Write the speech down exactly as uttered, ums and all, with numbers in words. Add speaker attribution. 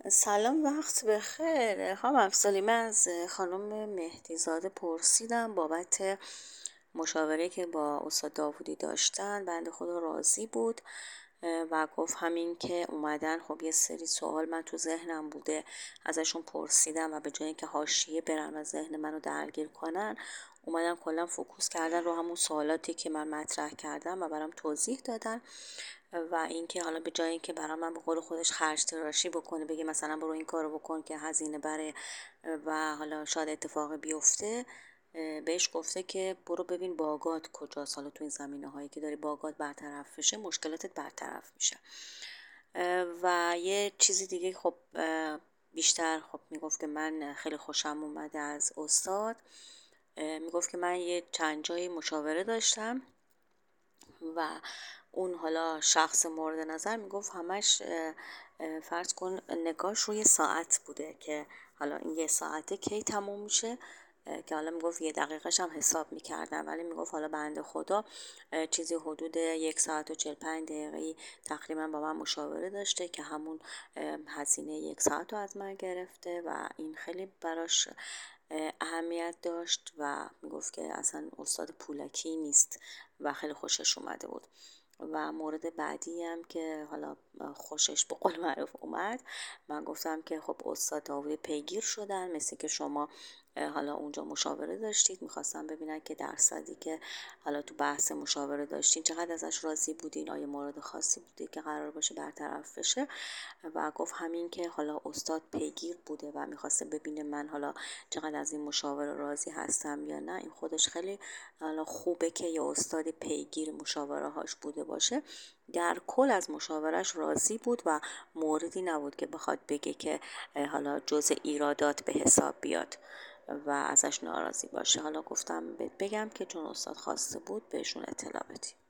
Speaker 1: سلام، وقت بخیر. خانم افضلی، من از خانم مهدیزاده پرسیدم بابت مشاوره که با استاد داوودی داشتن. بنده خدا راضی بود و گفت همین که اومدن خب یه سری سوال من تو ذهنم بوده ازشون پرسیدم و به جای اینکه حاشیه برن و ذهن منو درگیر کنن اومدن کلا فوکوس کردن رو همون سوالاتی که من مطرح کردم و برام توضیح دادن. و اینکه حالا به جای اینکه برای من به قول خودش خرج تراشی بکنه، بگه مثلا برو این کارو بکن که هزینه بره و حالا شاید اتفاقی بیفته، بهش گفته که برو ببین باگات کجاست. حالا تو این زمینه هایی که داری باگات برطرف بشه مشکلاتت برطرف میشه. و یه چیزی دیگه، خب بیشتر خب میگفت که من خیلی خوشم اومده از استاد. میگفت که من یه چند جایی مشاوره داشتم و اون حالا شخص مورد نظر میگفت همش فرض کن نگاش روی ساعت بوده که حالا این یه ساعته کی تموم میشه، که حالا میگفت یه دقیقش هم حساب میکردم، ولی میگفت حالا بنده خدا چیزی حدود یک ساعت و چهل پنج دقیقه تقریبا با من مشاوره داشته که همون هزینه یک ساعت رو از من گرفته و این خیلی براش اهمیت داشت و میگفت که اصلا استاد پولکی نیست و خیلی خوشش اومده بود. و مورد بعدی هم که حالا خوشش به قول معروف اومد، من گفتم که خب استاد داوودی پیگیر شدن، مثل که شما حالا اونجا مشاوره داشتید، میخواستم ببینن که درصدی که حالا تو بحث مشاوره داشتین چقدر ازش راضی بودین، آیا مورد خاصی بودی که قرار باشه برطرف بشه. و گفت همین که حالا استاد پیگیر بوده و میخواسته ببینه من حالا چقدر از این مشاوره راضی هستم یا نه. این خودش خیلی حالا خوبه که یه استاد پیگیر مشاوره هاش بوده باشه. در کل از مشاورش راضی بود و موردی نبود که بخواد بگه که حالا جزء ایرادات به حساب بیاد و ازش ناراضی باشه. حالا گفتم بگم که چون استاد خواسته بود بهشون اطلاع بدیم.